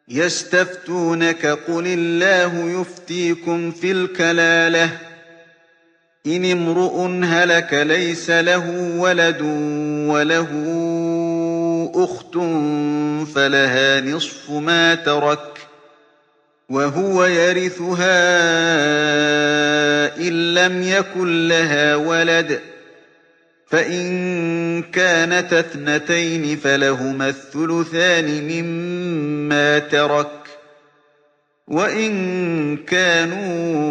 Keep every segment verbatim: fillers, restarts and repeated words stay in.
يستفتونك قل الله يفتيكم في الكلالة إن امرؤ هلك ليس له ولد وله أخت فلها نصف ما ترك وهو يرثها إن لم يكن لها ولد فإن كانت اثنتين فلهما الثلثان مما ترك وإن كانوا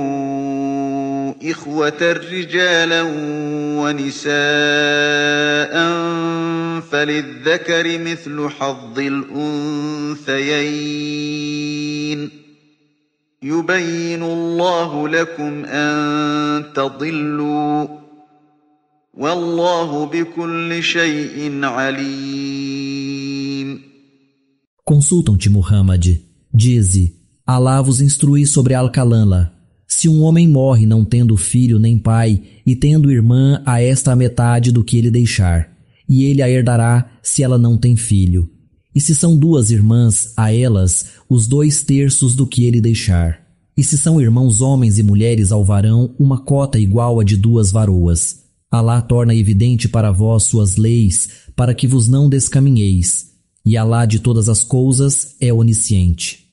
إخوة رجالا ونساء فللذكر مثل حظ الأنثيين يبين الله لكم أن تضلوا والله بكل شيء عليم. Consultam-te, Muhammad. Dize, Alá vos instrui sobre Al-Kalânla. Se um homem morre não tendo filho nem pai, e tendo irmã, a esta a metade do que ele deixar, e ele a herdará se ela não tem filho. E se são duas irmãs, a elas, os dois terços do que ele deixar. E se são irmãos homens e mulheres ao varão, uma cota igual a de duas varoas. Alá torna evidente para vós suas leis, para que vos não descaminheis. E Alá de todas as coisas é onisciente.